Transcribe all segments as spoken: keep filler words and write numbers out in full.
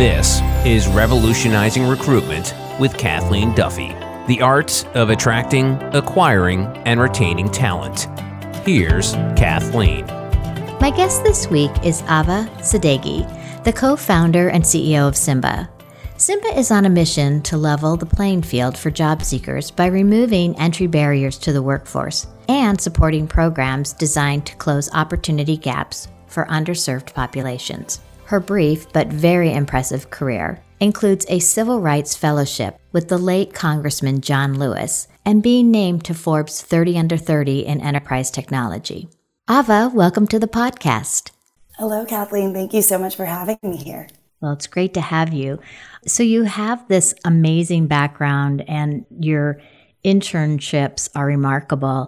This is Revolutionizing Recruitment with Kathleen Duffy, the art of attracting, acquiring, and retaining talent. Here's Kathleen. My guest this week is Ava Sadeghi, the co-founder and C E O of Simba. Simba is on a mission to level the playing field for job seekers by removing entry barriers to the workforce and supporting programs designed to close opportunity gaps for underserved populations. Her brief but very impressive career includes a civil rights fellowship with the late Congressman John Lewis and being named to Forbes thirty under thirty in enterprise technology. Ava, welcome to the podcast. Hello, Kathleen. Thank you so much for having me here. Well, it's great to have you. So you have this amazing background and your internships are remarkable.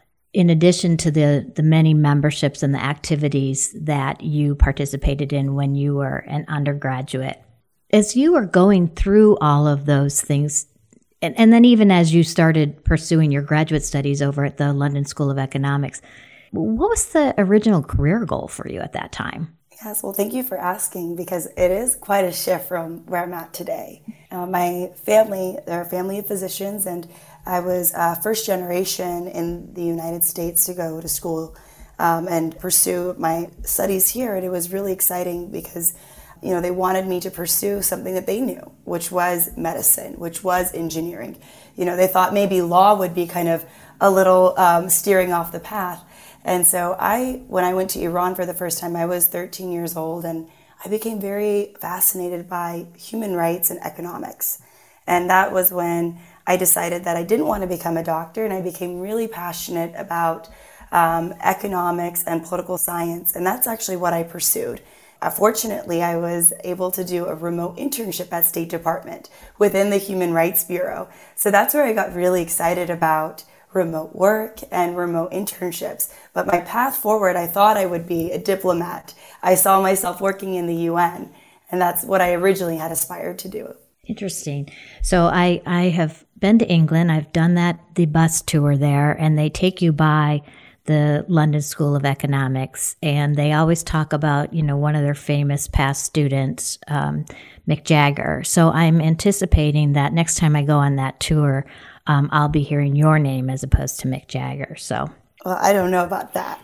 In addition to the, the many memberships and the activities that you participated in when you were an undergraduate. As you were going through all of those things, and, and then even as you started pursuing your graduate studies over at the London School of Economics, what was the original career goal for you at that time? Yes, well, thank you for asking, because it is quite a shift from where I'm at today. Uh, my family, they're a family of physicians, and I was uh, first generation in the United States to go to school um, and pursue my studies here. And it was really exciting because, you know, they wanted me to pursue something that they knew, which was medicine, which was engineering. You know, they thought maybe law would be kind of a little um, steering off the path. And so I, when I went to Iran for the first time, I was thirteen years old, and I became very fascinated by human rights and economics. And that was when I decided that I didn't want to become a doctor, and I became really passionate about um, economics and political science, and that's actually what I pursued. Uh, fortunately, I was able to do a remote internship at State Department within the Human Rights Bureau. So that's where I got really excited about remote work and remote internships. But my path forward, I thought I would be a diplomat. I saw myself working in the U N, and that's what I originally had aspired to do. Interesting. So I, I have been to England. I've done that, the bus tour there, and they take you by the London School of Economics, and they always talk about, you know, one of their famous past students, um, Mick Jagger. So I'm anticipating that next time I go on that tour, um, I'll be hearing your name as opposed to Mick Jagger. So. Well, I don't know about that,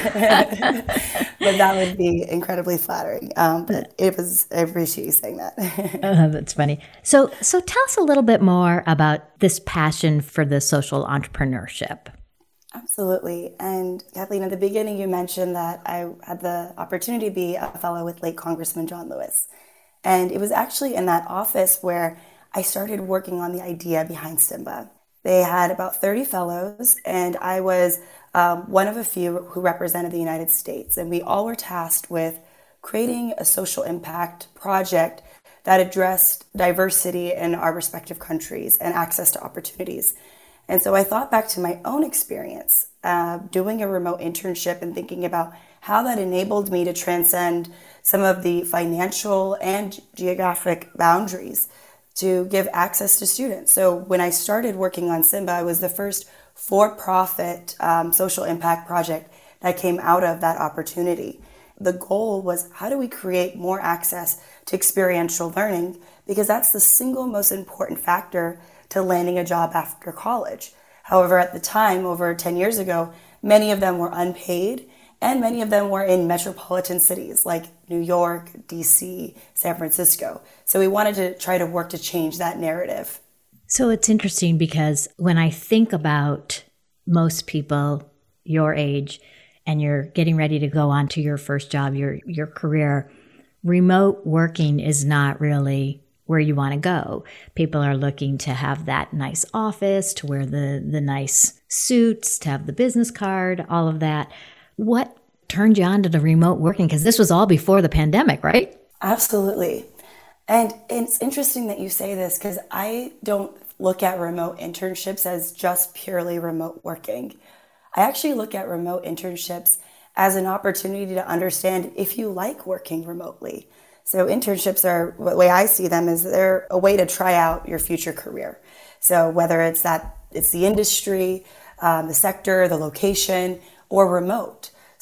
but that would be incredibly flattering. Um, but it was, I appreciate you saying that. uh, that's funny. So, so tell us a little bit more about this passion for the social entrepreneurship. Absolutely. And Kathleen, at the beginning, you mentioned that I had the opportunity to be a fellow with late Congressman John Lewis. And it was actually in that office where I started working on the idea behind Simba. They had about thirty fellows, and I was um, one of a few who represented the United States. And we all were tasked with creating a social impact project that addressed diversity in our respective countries and access to opportunities. And so I thought back to my own experience uh, doing a remote internship and thinking about how that enabled me to transcend some of the financial and geographic boundaries to give access to students. So when I started working on Simba, I was the first for-profit um, social impact project that came out of that opportunity. The goal was, how do we create more access to experiential learning? Because that's the single most important factor to landing a job after college. However, at the time, over ten years ago, many of them were unpaid, and many of them were in metropolitan cities like New York, D C, San Francisco. So we wanted to try to work to change that narrative. So it's interesting because when I think about most people your age and you're getting ready to go on to your first job, your your career, remote working is not really where you want to go. People are looking to have that nice office, to wear the, the nice suits, to have the business card, all of that. What turned you on to the remote working? Because this was all before the pandemic, right? Absolutely. And it's interesting that you say this, because I don't look at remote internships as just purely remote working. I actually look at remote internships as an opportunity to understand if you like working remotely. So internships are, the way I see them, is they're a way to try out your future career. So whether it's that it's the industry, um, the sector, the location, or remote.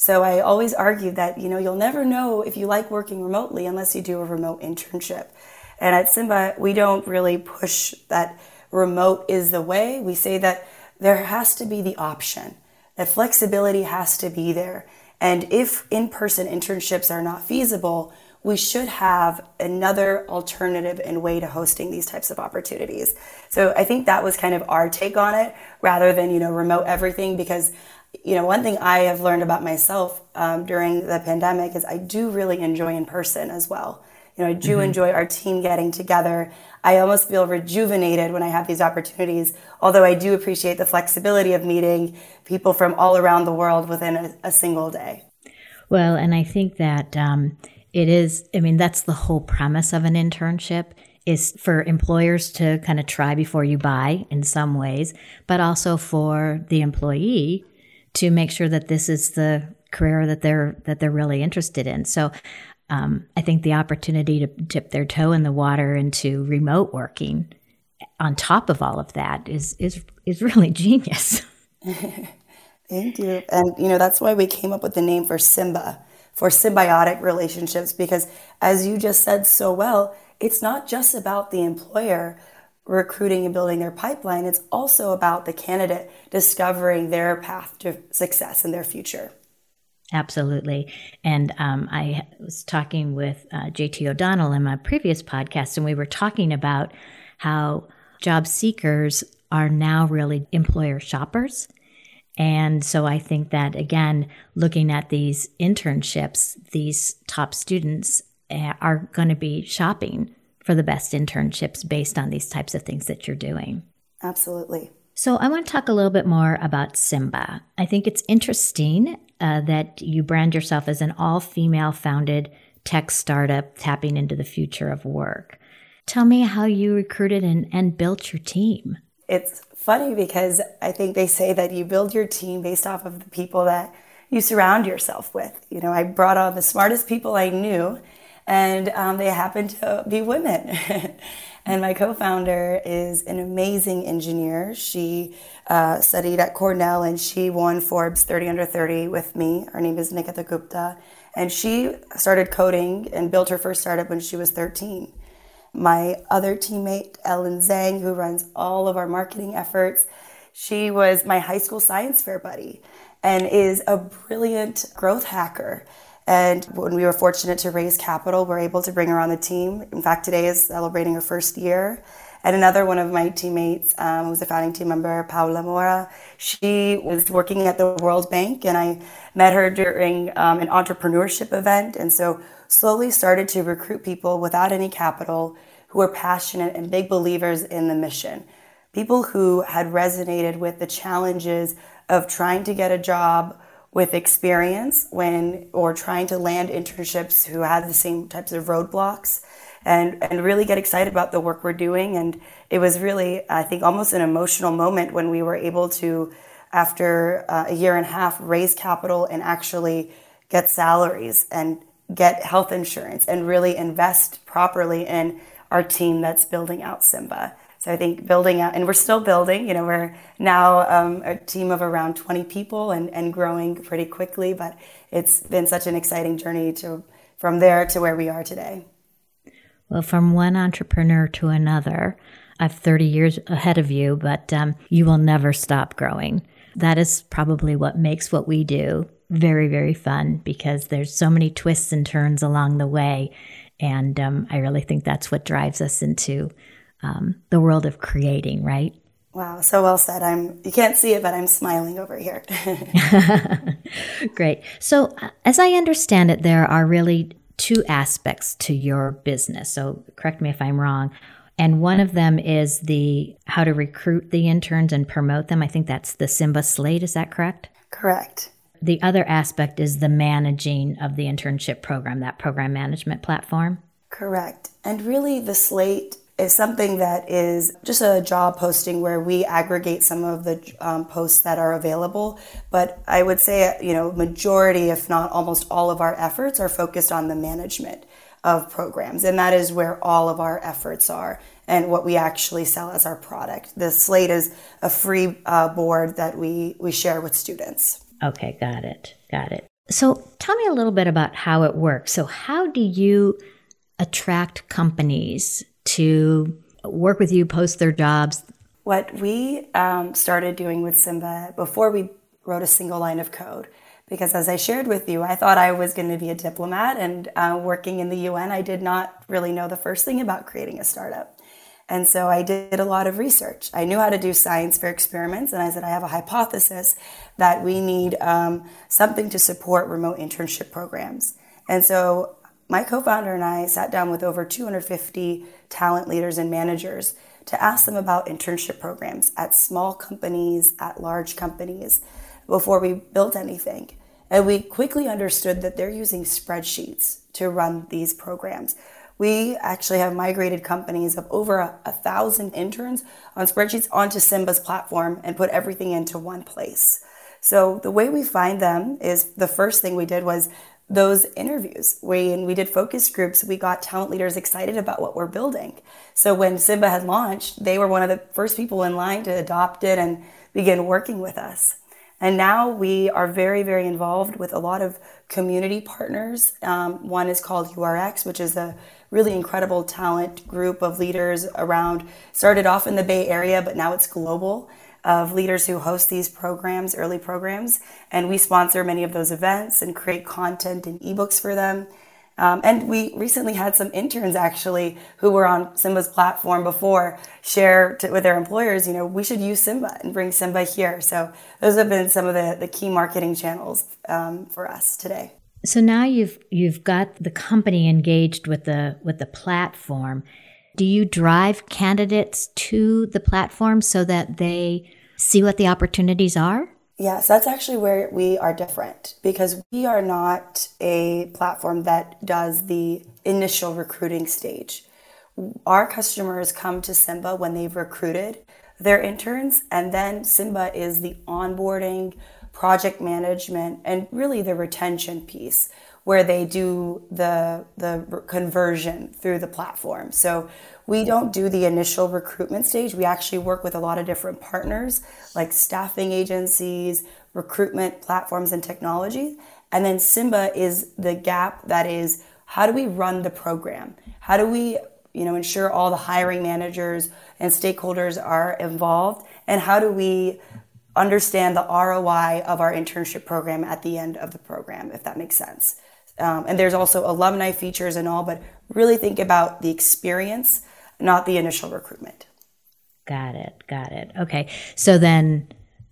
So I always argued that, you know, you'll never know if you like working remotely unless you do a remote internship. And at Simba, we don't really push that remote is the way. We say that there has to be the option, that flexibility has to be there. And if in-person internships are not feasible, we should have another alternative and way to hosting these types of opportunities. So I think that was kind of our take on it, rather than, you know, remote everything, because, you know, one thing I have learned about myself um, during the pandemic is I do really enjoy in person as well. You know, I do mm-hmm. enjoy our team getting together. I almost feel rejuvenated when I have these opportunities, although I do appreciate the flexibility of meeting people from all around the world within a, a single day. Well, and I think that um, it is, I mean, that's the whole premise of an internship, is for employers to kind of try before you buy in some ways, but also for the employee to make sure that this is the career that they're that they're really interested in. So um, I think the opportunity to dip their toe in the water into remote working on top of all of that is is is really genius. Thank you. And, you know, that's why we came up with the name for Simba, for symbiotic relationships, because as you just said so well, it's not just about the employer recruiting and building their pipeline. It's also about the candidate discovering their path to success in their future. Absolutely. And um, I was talking with uh, J T O'Donnell in my previous podcast, and we were talking about how job seekers are now really employer shoppers. And so I think that, again, looking at these internships, these top students uh, are going to be shopping for the best internships based on these types of things that you're doing. Absolutely. So I want to talk a little bit more about Simba. I think it's interesting uh, that you brand yourself as an all-female founded tech startup tapping into the future of work. Tell me how you recruited and, and built your team. It's funny because I think they say that you build your team based off of the people that you surround yourself with. You know, I brought on the smartest people I knew, and um, they happen to be women. And my co-founder is an amazing engineer. She uh, studied at Cornell, and she won Forbes thirty under thirty with me. Her name is Nikita Gupta. And she started coding and built her first startup when she was thirteen. My other teammate, Ellen Zhang, who runs all of our marketing efforts, she was my high school science fair buddy and is a brilliant growth hacker. And when we were fortunate to raise capital, we're able to bring her on the team. In fact, today is celebrating her first year. And another one of my teammates, um, who's a founding team member, Paula Mora, she was working at the World Bank, and I met her during um, an entrepreneurship event. And so slowly started to recruit people without any capital who were passionate and big believers in the mission. People who had resonated with the challenges of trying to get a job with experience when, or trying to land internships, who had the same types of roadblocks, and, and really get excited about the work we're doing. And it was really, I think, almost an emotional moment when we were able to, after uh, a year and a half, raise capital and actually get salaries and get health insurance and really invest properly in our team that's building out Simba. So I think building out, and we're still building, you know, we're now um, a team of around twenty people and, and growing pretty quickly, but it's been such an exciting journey to from there to where we are today. Well, from one entrepreneur to another, I have thirty years ahead of you, but um, you will never stop growing. That is probably what makes what we do very, very fun, because there's so many twists and turns along the way. And um, I really think that's what drives us into um, the world of creating, right? Wow, so well said. I'm. You can't see it, but I'm smiling over here. Great. So uh, as I understand it, there are really two aspects to your business. So correct me if I'm wrong. And one of them is the how to recruit the interns and promote them. I think that's the Simba Slate. Is that correct? Correct. The other aspect is the managing of the internship program, that program management platform. Correct. And really the Slate is something that is just a job posting where we aggregate some of the um, posts that are available. But I would say, you know, majority, if not almost all of our efforts are focused on the management of programs. And that is where all of our efforts are and what we actually sell as our product. The Slate is a free uh, board that we, we share with students. Okay, got it. Got it. So tell me a little bit about how it works. So how do you attract companies to work with you, post their jobs? What we um, started doing with Simba before we wrote a single line of code, because as I shared with you, I thought I was going to be a diplomat and uh, working in the U N, I did not really know the first thing about creating a startup. And so I did a lot of research. I knew how to do science fair experiments, and I said, I have a hypothesis that we need um, something to support remote internship programs. And so my co-founder and I sat down with over two hundred fifty talent leaders and managers to ask them about internship programs at small companies, at large companies, before we built anything. And we quickly understood that they're using spreadsheets to run these programs. We actually have migrated companies of over a, a thousand interns on spreadsheets onto Simba's platform and put everything into one place. So the way we find them is the first thing we did was those interviews. When we did focus groups, we got talent leaders excited about what we're building. So when Simba had launched, they were one of the first people in line to adopt it and begin working with us. And now we are very, very involved with a lot of community partners. Um, one is called U R X, which is a really incredible talent group of leaders around, started off in the Bay Area, but now it's global, of leaders who host these programs, early programs. And we sponsor many of those events and create content and ebooks for them. Um, and we recently had some interns actually who were on Simba's platform before share to, with their employers, you know, we should use Simba and bring Simba here. So those have been some of the, the key marketing channels um, for us today. So now you've you've got the company engaged with the with the platform. Do you drive candidates to the platform so that they see what the opportunities are? Yes, that's actually where we are different, because we are not a platform that does the initial recruiting stage. Our customers come to Simba when they've recruited their interns, and then Simba is the onboarding, project management, and really the retention piece where they do the the conversion through the platform. So we don't do the initial recruitment stage. We actually work with a lot of different partners like staffing agencies, recruitment platforms and technology. And then Simba is the gap that is, how do we run the program? How do we, you know, ensure all the hiring managers and stakeholders are involved? And how do we understand the R O I of our internship program at the end of the program, if that makes sense? Um, and there's also alumni features and all, but really think about the experience, not the initial recruitment. Got it. Got it. Okay. So then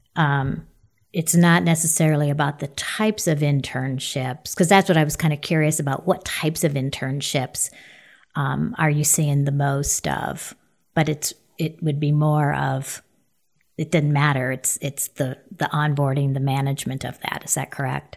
um, it's not necessarily about the types of internships, because that's what I was kind of curious about. What types of internships um, are you seeing the most of? But it's it would be more of, it didn't matter. It's it's the the onboarding, the management of that. Is that correct?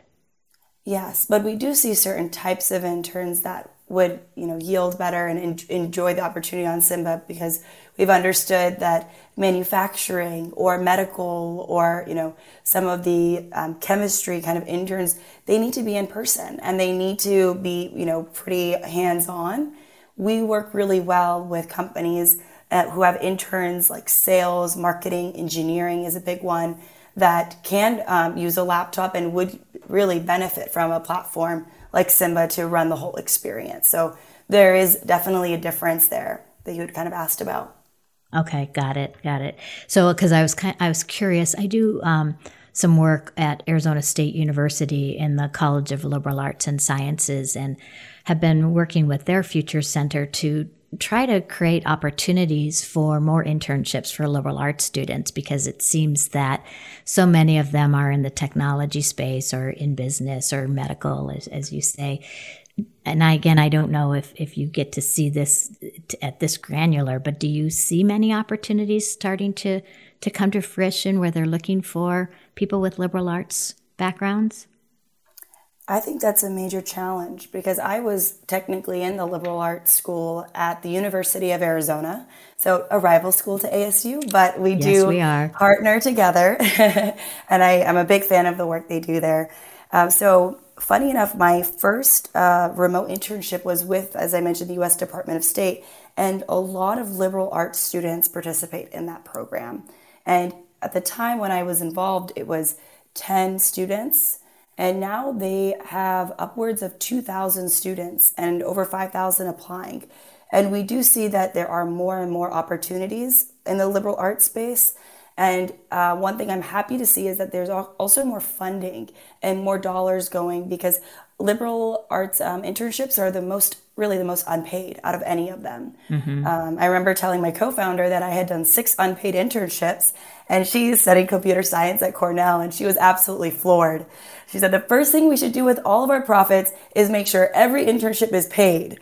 Yes, but we do see certain types of interns that would, you know, yield better and en- enjoy the opportunity on Simba, because we've understood that manufacturing or medical or, you know, some of the um, chemistry kind of interns, they need to be in person and they need to be, you know, pretty hands-on. We work really well with companies uh, who have interns like sales, marketing, engineering is a big one, that can um, use a laptop and would really benefit from a platform like Simba to run the whole experience. So there is definitely a difference there that you had kind of asked about. Okay, got it, got it. So because I was kind, I was curious. I do um, some work at Arizona State University in the College of Liberal Arts and Sciences, and have been working with their Future Center to try to create opportunities for more internships for liberal arts students, because it seems that so many of them are in the technology space or in business or medical, as, as you say. And I, again, I don't know if, if you get to see this at this granular, but do you see many opportunities starting to, to come to fruition where they're looking for people with liberal arts backgrounds? I think that's a major challenge, because I was technically in the liberal arts school at the University of Arizona, so a rival school to A S U, but we yes, do we are. partner together, and I, I'm a big fan of the work they do there. Um, so funny enough, my first uh, remote internship was with, as I mentioned, the U S Department of State, and a lot of liberal arts students participate in that program. And at the time when I was involved, it was ten students. And now they have upwards of two thousand students and over five thousand applying. And we do see that there are more and more opportunities in the liberal arts space. And uh, one thing I'm happy to see is that there's also more funding and more dollars going, because liberal arts um, internships are the most, really the most unpaid out of any of them. Mm-hmm. Um, I remember telling my co-founder that I had done six unpaid internships, and she's studying computer science at Cornell, and she was absolutely floored. She said, the first thing we should do with all of our profits is make sure every internship is paid.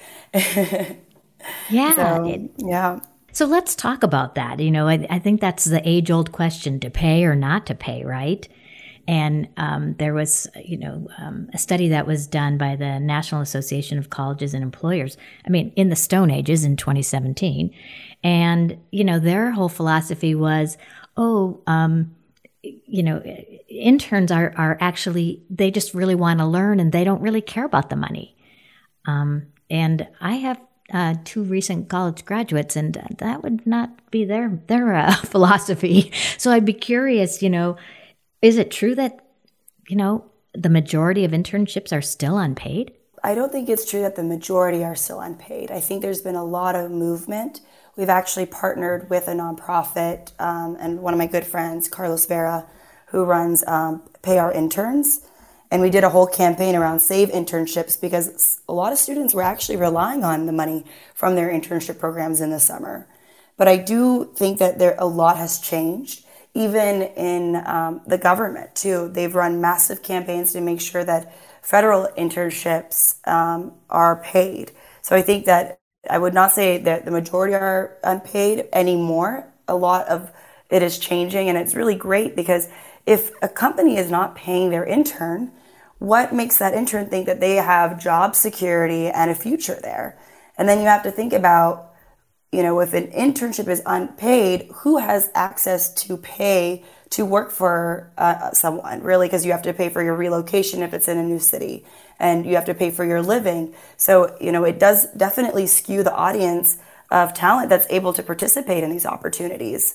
Yeah. So, it, yeah. So let's talk about that. You know, I, I think that's the age-old question, to pay or not to pay, right? And um, there was, you know, um, a study that was done by the National Association of Colleges and Employers, I mean, in the Stone Ages in twenty seventeen. And, you know, their whole philosophy was, oh, um, you know, interns are, are actually, they just really want to learn and they don't really care about the money. Um, and I have Uh, two recent college graduates, and that would not be their their uh, philosophy. So I'd be curious, you know, is it true that, you know, the majority of internships are still unpaid? I don't think it's true that the majority are still unpaid. I think there's been a lot of movement. We've actually partnered with a nonprofit um, and one of my good friends, Carlos Vera, who runs um, Pay Our Interns. And we did a whole campaign around Save Internships, because a lot of students were actually relying on the money from their internship programs in the summer. But I do think that there a lot has changed, even in um, the government too. They've run massive campaigns to make sure that federal internships um, are paid. So I think that I would not say that the majority are unpaid anymore. A lot of it is changing, and it's really great, because if a company is not paying their intern, what makes that intern think that they have job security and a future there? And then you have to think about, you know, if an internship is unpaid, who has access to pay to work for uh, someone, really? Because you have to pay for your relocation if it's in a new city, and you have to pay for your living. So, you know, it does definitely skew the audience of talent that's able to participate in these opportunities.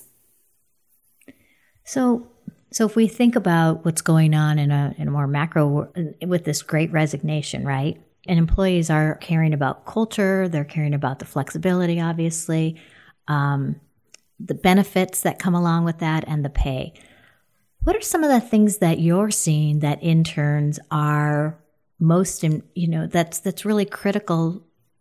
So, So if we think about what's going on in a in a more macro, with this great resignation, right? And employees are caring about culture, they're caring about the flexibility, obviously, um, the benefits that come along with that, and the pay. What are some of the things that you're seeing that interns are most, in, you know, that's that's really critical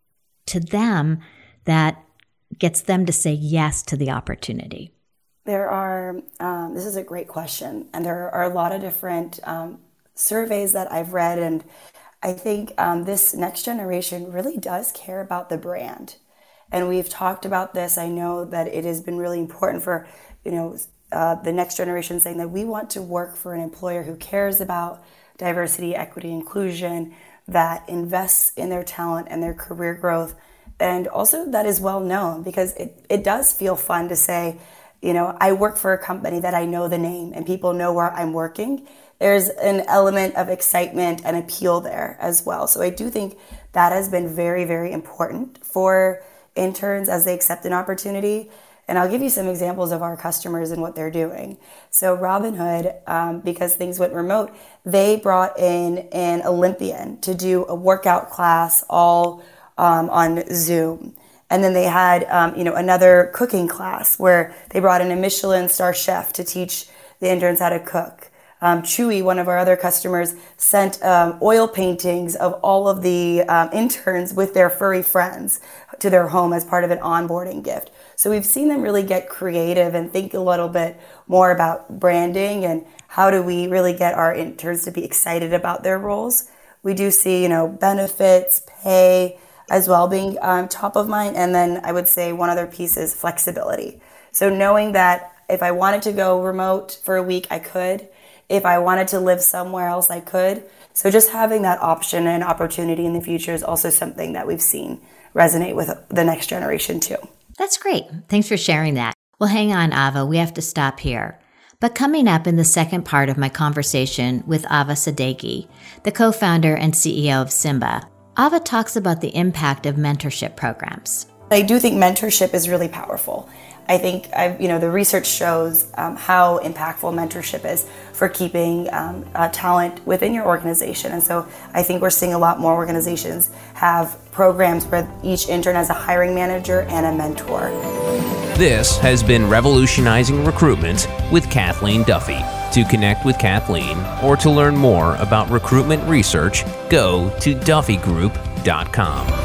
to them, that gets them to say yes to the opportunity? There are, um, this is a great question, and there are a lot of different um, surveys that I've read, and I think um, this next generation really does care about the brand. And we've talked about this. I know that it has been really important for, you know, uh, the next generation, saying that we want to work for an employer who cares about diversity, equity, inclusion, that invests in their talent and their career growth, and also that is well known, because it, it does feel fun to say, you know, I work for a company that I know the name and people know where I'm working. There's an element of excitement and appeal there as well. So I do think that has been very, very important for interns as they accept an opportunity. And I'll give you some examples of our customers and what they're doing. So Robinhood, um, because things went remote, they brought in an Olympian to do a workout class all um, on Zoom. And then they had, um, you know, another cooking class where they brought in a Michelin star chef to teach the interns how to cook. Um, Chewy, one of our other customers, sent um, oil paintings of all of the um, interns with their furry friends to their home as part of an onboarding gift. So we've seen them really get creative and think a little bit more about branding and how do we really get our interns to be excited about their roles. We do see, you know, benefits, pay, as well being um, top of mind. And then I would say one other piece is flexibility. So knowing that if I wanted to go remote for a week, I could. If I wanted to live somewhere else, I could. So just having that option and opportunity in the future is also something that we've seen resonate with the next generation too. That's great. Thanks for sharing that. Well, hang on, Ava. We have to stop here. But coming up in the second part of my conversation with Ava Sadeghi, the co-founder and C E O of Symba, Ava talks about the impact of mentorship programs. I do think mentorship is really powerful. I think I've, you know the research shows um, how impactful mentorship is for keeping um, uh, talent within your organization. And so I think we're seeing a lot more organizations have programs where each intern has a hiring manager and a mentor. This has been Revolutionizing Recruitment with Kathleen Duffy. To connect with Kathleen or to learn more about recruitment research, go to duffy group dot com.